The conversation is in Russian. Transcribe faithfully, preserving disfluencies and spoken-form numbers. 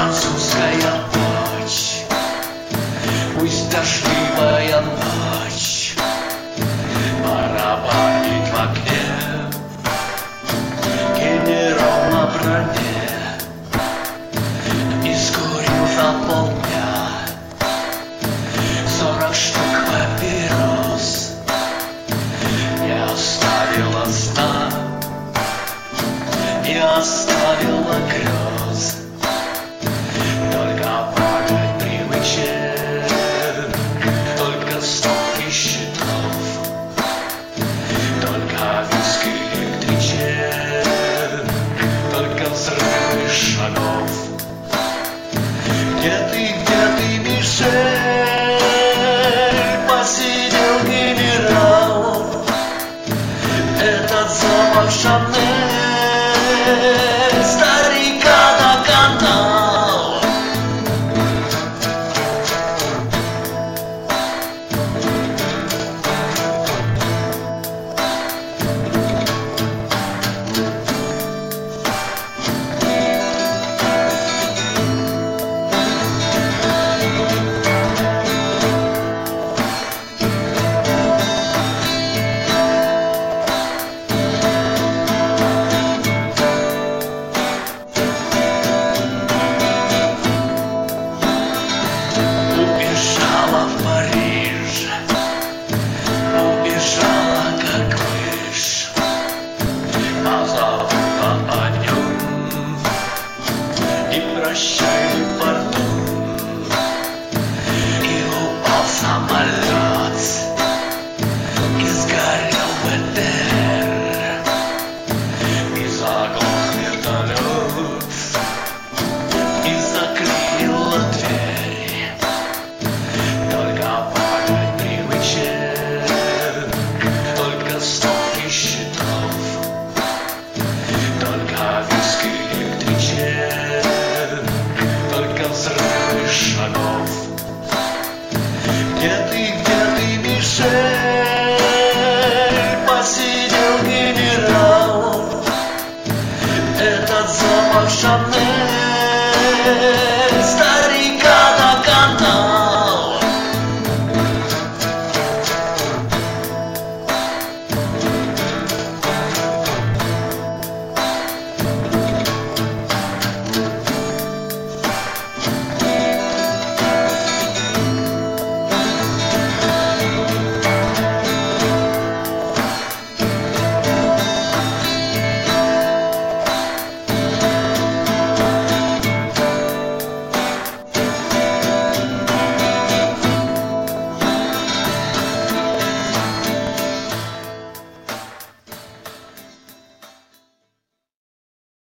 французская ночь, пусть дождливая ночь барабанит в окне. Генерал на броне искурил за полдня сорок штук папирос, не оставила сна, не оставила грез, только падает привычек, только стопки счетов, только виск электричек, только взрывы шагов. Где ты, где ты, Мишель? Посидел генерал, этот запах Шанель старика доконал. Убежала в Париж, убежала как мышь, позабыла о нем и прощай пардон. И упал самолет, и сгорел БТР, и заглох вертолет, и заклеила дверь. Только падает привычек, только стопки счетов, только виск электричек, только взрывы шагов. Где ты, где ты, Мишель? Посидел генерал, этот запах Шанель.